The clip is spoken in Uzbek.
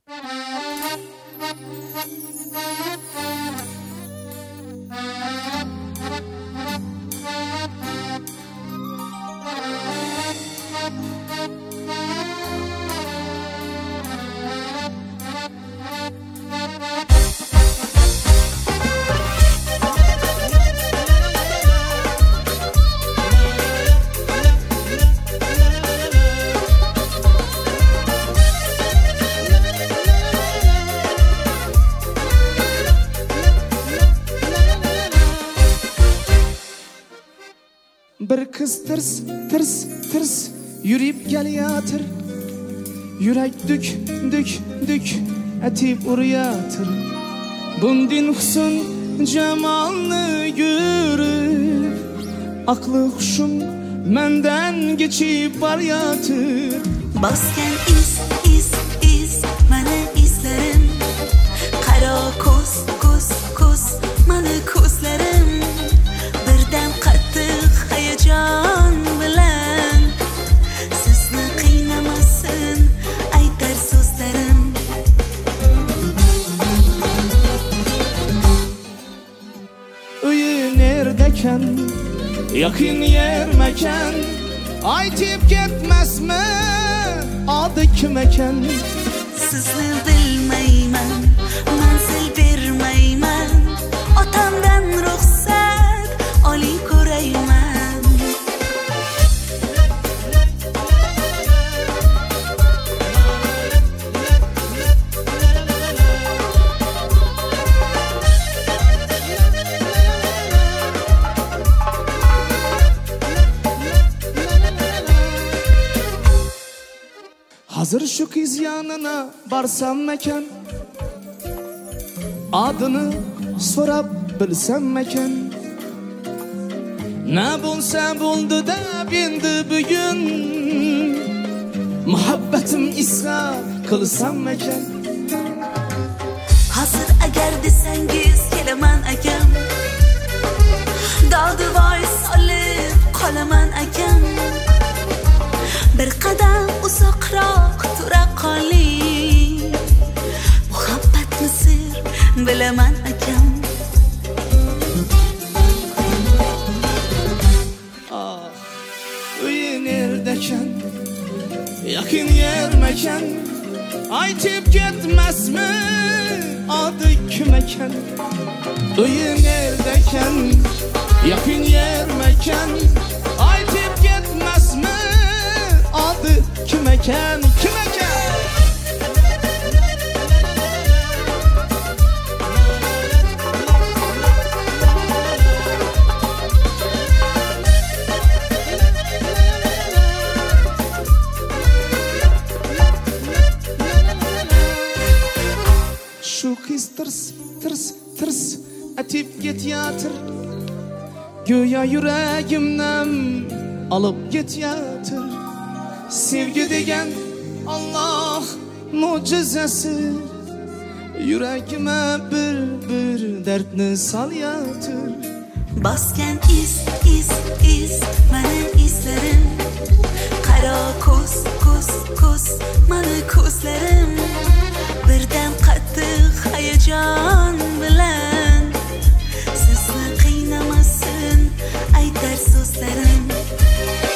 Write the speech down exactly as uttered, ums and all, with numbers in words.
Bir kız tırs tırs tırs yürüyüp geliyadır. Yürek dük dük dük etip uruyatır. Bundin husn cemalını görüp aklı huşum menden geçip baryatır. Basken iz iz iz mene izlerim. Kara kus kus kus mene kuslerim. Birden qattiq hayajon bilan sizni qiynamasin aytar so'zlarim. Uyi neredekan, yaqin yer mekan, aytib ketmasmi adı kim ekan? Sizni bilmayman, manzil bermayman, otamdan ruxsat oliy ko'rayman. Hazır şu kız yanına barsam mekan, adını sorab bilsem mekan. Ne bulsa buldu da bindi bugün, muhabbetim isra kılsam mekan. Hazır agar desangiz kelaman akam, dodi voy solib qolaman akam. Bir qadam uzoqroq tura qoling, muhabbatni sir bilaman akam. Ah, uyi neredekan, yaqin yer mekan, aytib ketmasmi adı kim ekan? Uyi neredekan, yaqin yer mekan, aytib ketmasmi adı kim ekan? Kim ekan? Şu kız tırs tırs tırs etip ketiyatır. Göya yüreğimden alıp ketiyatır. Sevgi degen Allah mucizesi, yüreğime bir bir dertni salyatır. Basken iz iz iz mene izlerim. Qara kus kus kus mene kuslerim. Birden qattiq hayajon bilan sizni qiynamasin aytar so'zlarim.